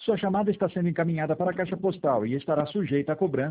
Sua chamada está sendo encaminhada para a caixa postal e estará sujeita a cobrança